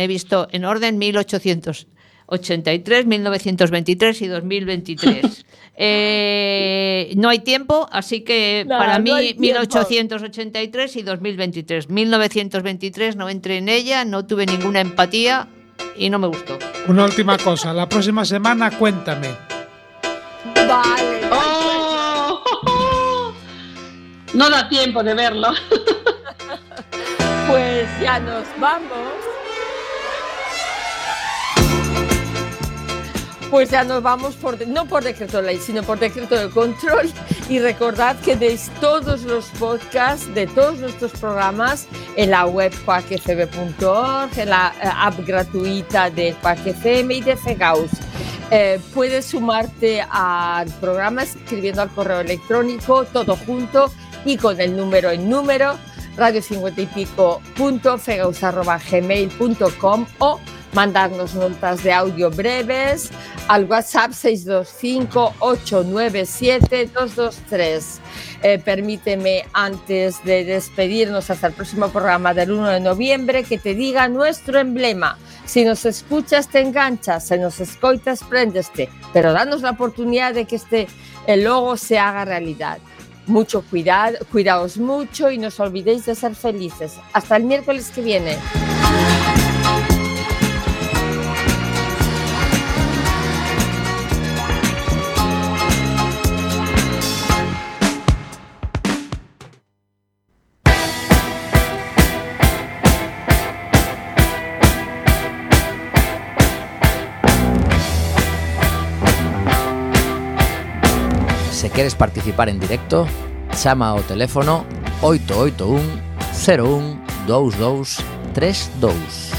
1883, 1923 y 2023. No hay tiempo, así que para mí 1883 y 2023. 1923 no entré en ella, no tuve ninguna empatía y no me gustó. Una última cosa, la próxima semana cuéntame. Vale. No da tiempo de verlo. Pues ya nos vamos. Pues ya nos vamos, no por decreto de ley, sino por decreto de control. Y recordad que tenéis todos los podcasts de todos nuestros programas en la web quackfm.org, en la app gratuita de Quack FM y de Fegaus. Puedes sumarte al programa escribiendo al correo electrónico, todo junto y con el número en número, radio50ypico.fegaus@gmail.com o mandarnos notas de audio breves al WhatsApp 625-897-223. Permíteme, antes de despedirnos hasta el próximo programa del 1 de noviembre, que te diga nuestro emblema. Si nos escuchas, te enganchas, si nos escoitas, préndeste, pero danos la oportunidad de que el logo se haga realidad. Mucho cuidado, cuidaos mucho y no os olvidéis de ser felices. Hasta el miércoles que viene. Se queres participar en directo, chama ao teléfono 881 01 22 32.